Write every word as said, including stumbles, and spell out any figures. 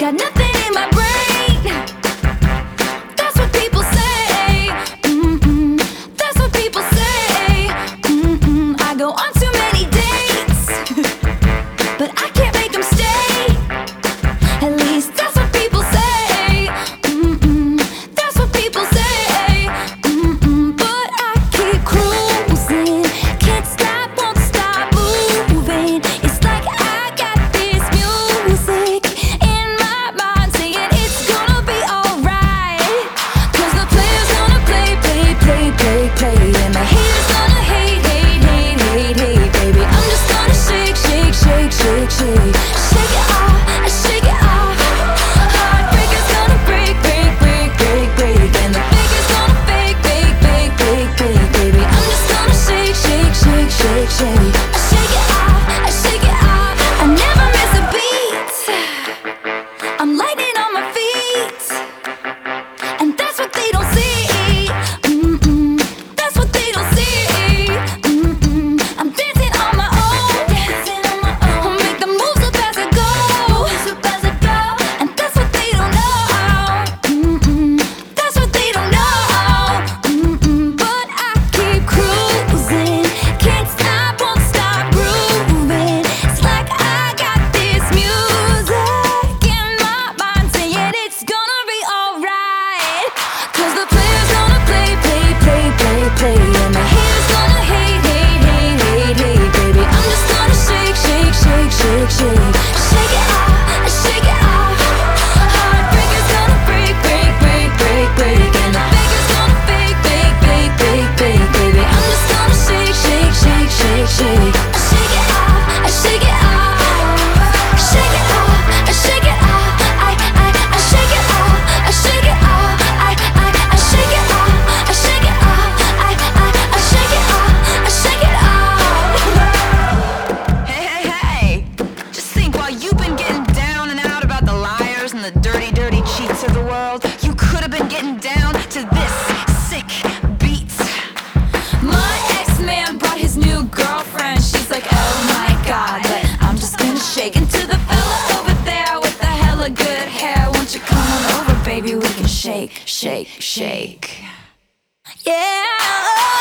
got nothing in my brain. That's what people say. Mm-mm. That's what people say. Mm-mm. I go on too many dates, but I can't make them stay. At least that's what people say. Mm-mm. That's what people say. Mm-mm. But I keep cruising, can't stop, won't stop moving. It's like I got this music in my mind saying it's gonna be alright. Cause the player's gonna play, play, play, play, play, and the haters gonna hate, hate, hate, hate, hate, baby. I'm just gonna shake, shake, shake, shake, shake. Shake it off, shake it off. Heartbreaker's gonna break, break, break, break, break, and the faker's gonna fake, fake, fake, fake, fake, baby. I'm just gonna shake, shake, shake, shake, shake. I shake it off, I shake it off. I never miss a beat. I'm lightning on my feet, and that's what they don't see. Mm-mm. That's what they don't see. Mm-mm. I'm dancing on my own, dancing on my own. Make the moves up as I go, moves up as I go. And that's what they don't know. Mm-mm. That's what they don't know. Mm-mm. But I keep cruising, can't stop, won't stop grooving. It's like I got this music in my mind saying it's gonna be alright. Cause the player's gonna play, play, play, play, play, and the haters gonna hate, hate, hate, hate, hate, baby. I'm just gonna shake, shake, shake, shake, shake. Shake it off, shake it off. Heartbreaker's gonna break, break, break, break, break, and the faker's gonna fake, fake, fake, fake, fake, baby. I'm just gonna shake, shake, shake, shake, shake. I shake it off, I shake it off. Shake it off, I shake it off. I, I, I shake it off, I shake it off. I, I, I shake it off, I shake it off. I, I, I shake it off, I shake it off. Hey, hey, hey! Just think, while you've been getting down and out about the liars and the dirty, dirty cheats of the world, you could have been getting down to this sick beat. My ex-man brought his new girlfriend. She's like, oh my god, but I'm just gonna shake into the fella over there with the hella good hair. Won't you come on over, baby? We can shake, shake, shake. Yeah.